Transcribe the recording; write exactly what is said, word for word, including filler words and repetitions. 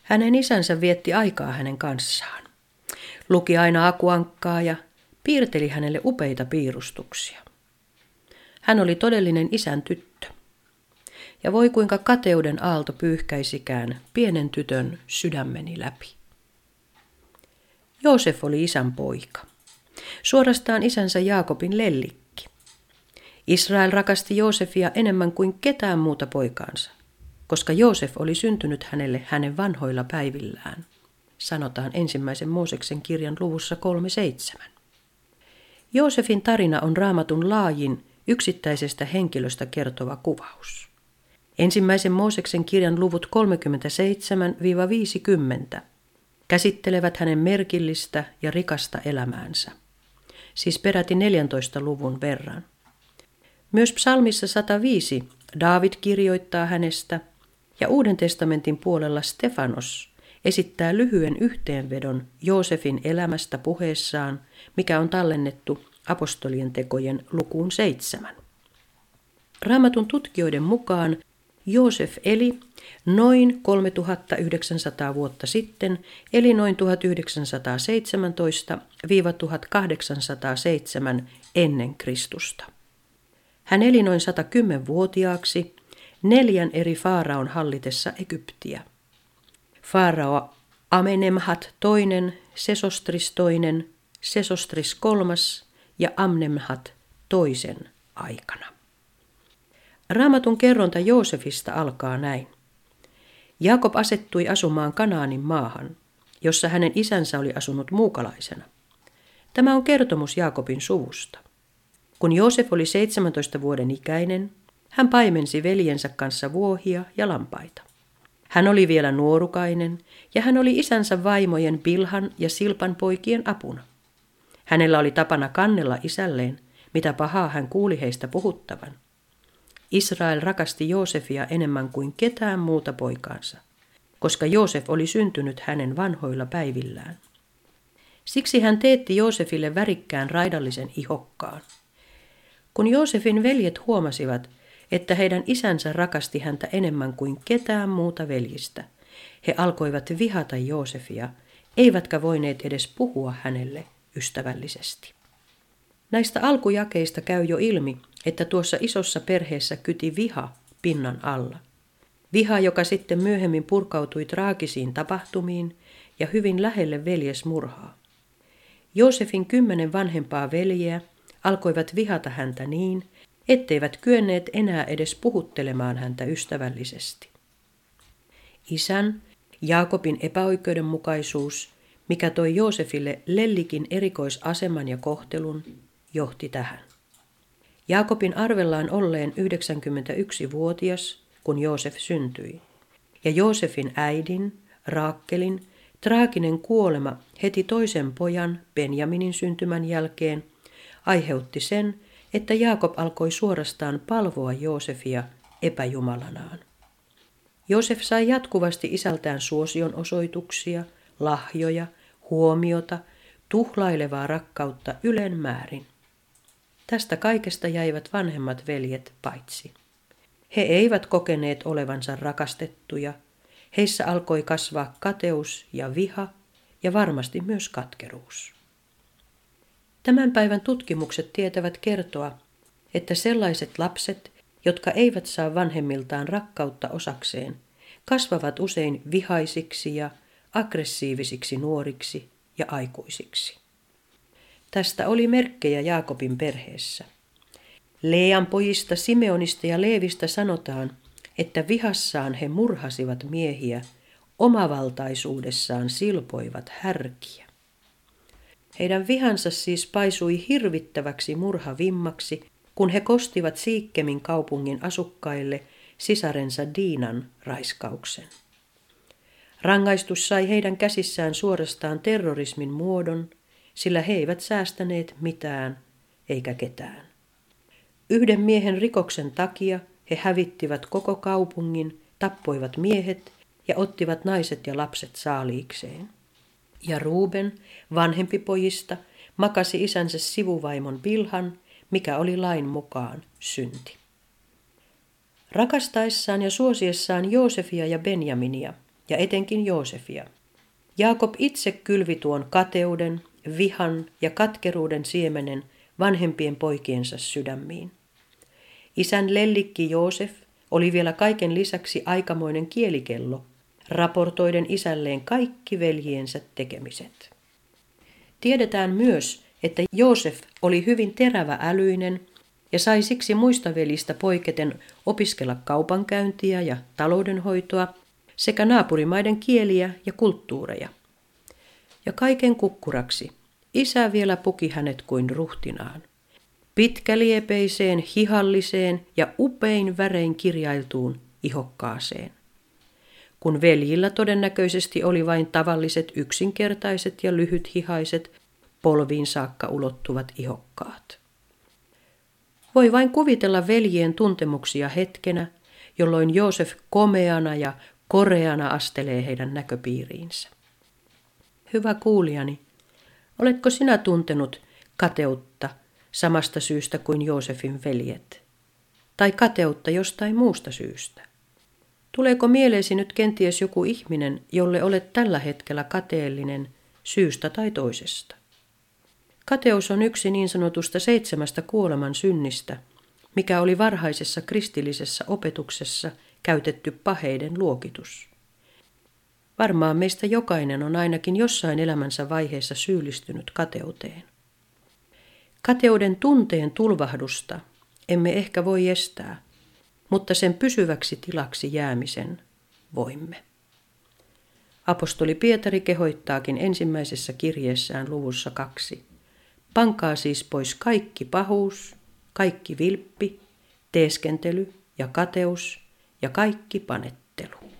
Hänen isänsä vietti aikaa hänen kanssaan. Luki aina akuankkaa ja piirteli hänelle upeita piirustuksia. Hän oli todellinen isän tyttö. Ja voi kuinka kateuden aalto pyyhkäisikään pienen tytön sydämeni läpi. Joosef oli isän poika. Suorastaan isänsä Jaakobin lellikki. Israel rakasti Joosefia enemmän kuin ketään muuta poikaansa, koska Joosef oli syntynyt hänelle hänen vanhoilla päivillään, sanotaan ensimmäisen Mooseksen kirjan luvussa kolme seitsemän. Joosefin tarina on Raamatun laajin yksittäisestä henkilöstä kertova kuvaus. Ensimmäisen Mooseksen kirjan luvut kolmekymmentäseitsemän viisikymmentä käsittelevät hänen merkillistä ja rikasta elämäänsä, siis peräti neljäntoista luvun verran. Myös psalmissa sata viisi Daavid kirjoittaa hänestä ja Uuden testamentin puolella Stefanos esittää lyhyen yhteenvedon Joosefin elämästä puheessaan, mikä on tallennettu apostolien tekojen lukuun seitsemän. Raamatun tutkijoiden mukaan Joosef eli noin kolmetuhattayhdeksänsataa vuotta sitten, eli noin tuhatyhdeksänsataaseitsemäntoista tuhatkahdeksansataaseitsemän ennen Kristusta. Hän eli noin satakymmenvuotiaaksi neljän eri faaraon hallitessa Egyptiä. Faarao Amenemhat toinen, Sesostris toinen, Sesostris kolmas ja Amnemhat toisen aikana. Raamatun kerronta Joosefista alkaa näin. Jaakob asettui asumaan Kanaanin maahan, jossa hänen isänsä oli asunut muukalaisena. Tämä on kertomus Jaakobin suvusta. Kun Joosef oli seitsemäntoista vuoden ikäinen, hän paimensi veljensä kanssa vuohia ja lampaita. Hän oli vielä nuorukainen ja hän oli isänsä vaimojen Bilhan ja Silpan poikien apuna. Hänellä oli tapana kannella isälleen, mitä pahaa hän kuuli heistä puhuttavan. Israel rakasti Joosefia enemmän kuin ketään muuta poikaansa, koska Joosef oli syntynyt hänen vanhoilla päivillään. Siksi hän teetti Joosefille värikkään raidallisen ihokkaan. Kun Joosefin veljet huomasivat, että heidän isänsä rakasti häntä enemmän kuin ketään muuta veljistä, he alkoivat vihata Joosefia, eivätkä voineet edes puhua hänelle ystävällisesti. Näistä alkujakeista käy jo ilmi, että tuossa isossa perheessä kyti viha pinnan alla. Viha, joka sitten myöhemmin purkautui traagisiin tapahtumiin ja hyvin lähelle veljesmurhaa. Joosefin kymmenen vanhempaa veljeä alkoivat vihata häntä niin, etteivät kyenneet enää edes puhuttelemaan häntä ystävällisesti. Isän, Jaakobin epäoikeudenmukaisuus, mikä toi Joosefille lellikin erikoisaseman ja kohtelun, johti tähän. Jaakobin arvellaan olleen yhdeksänkymmentäyksivuotias, kun Joosef syntyi, ja Joosefin äidin, Raakkelin, traaginen kuolema heti toisen pojan Benjaminin syntymän jälkeen aiheutti sen, että Jaakob alkoi suorastaan palvoa Joosefia epäjumalanaan. Joosef sai jatkuvasti isältään suosion osoituksia, lahjoja, huomiota, tuhlailevaa rakkautta ylen määrin. Tästä kaikesta jäivät vanhemmat veljet paitsi. He eivät kokeneet olevansa rakastettuja, heissä alkoi kasvaa kateus ja viha ja varmasti myös katkeruus. Tämän päivän tutkimukset tietävät kertoa, että sellaiset lapset, jotka eivät saa vanhemmiltaan rakkautta osakseen, kasvavat usein vihaisiksi ja aggressiivisiksi nuoriksi ja aikuisiksi. Tästä oli merkkejä Jaakobin perheessä. Leean pojista Simeonista ja Leevistä sanotaan, että vihassaan he murhasivat miehiä, omavaltaisuudessaan silpoivat härkiä. Heidän vihansa siis paisui hirvittäväksi murhavimmaksi, kun he kostivat Siikkemin kaupungin asukkaille sisarensa Diinan raiskauksen. Rangaistus sai heidän käsissään suorastaan terrorismin muodon, sillä he eivät säästäneet mitään eikä ketään. Yhden miehen rikoksen takia he hävittivät koko kaupungin, tappoivat miehet ja ottivat naiset ja lapset saaliikseen. Ja Ruuben, vanhempi pojista, makasi isänsä sivuvaimon Bilhan, mikä oli lain mukaan synti. Rakastaessaan ja suosiessaan Joosefia ja Benjaminia, ja etenkin Joosefia. Jaakob itse kylvi tuon kateuden, vihan ja katkeruuden siemenen vanhempien poikiensa sydämiin. Isän lellikki Joosef oli vielä kaiken lisäksi aikamoinen kielikello, raportoiden isälleen kaikki veljiensä tekemiset. Tiedetään myös, että Joosef oli hyvin terävä-älyinen ja sai siksi muista velistä poiketen opiskella kaupankäyntiä ja taloudenhoitoa sekä naapurimaiden kieliä ja kulttuureja. Ja kaiken kukkuraksi isä vielä puki hänet kuin ruhtinaan. Pitkäliepeiseen, hihalliseen ja upein värein kirjailtuun ihokkaaseen. Kun veljillä todennäköisesti oli vain tavalliset yksinkertaiset ja lyhythihaiset, polviin saakka ulottuvat ihokkaat. Voi vain kuvitella veljien tuntemuksia hetkenä, jolloin Joosef komeana ja koreana astelee heidän näköpiiriinsä. Hyvä kuulijani, oletko sinä tuntenut kateutta samasta syystä kuin Joosefin veljet? Tai kateutta jostain muusta syystä? Tuleeko mieleesi nyt kenties joku ihminen, jolle olet tällä hetkellä kateellinen syystä tai toisesta? Kateus on yksi niin sanotusta seitsemästä kuoleman synnistä, mikä oli varhaisessa kristillisessä opetuksessa käytetty paheiden luokitus. Varmaan meistä jokainen on ainakin jossain elämänsä vaiheessa syyllistynyt kateuteen. Kateuden tunteen tulvahdusta emme ehkä voi estää, mutta sen pysyväksi tilaksi jäämisen voimme. Apostoli Pietari kehoittaakin ensimmäisessä kirjeessään luvussa kaksi. Pankaa siis pois kaikki pahuus, kaikki vilppi, teeskentely ja kateus ja kaikki panettelu.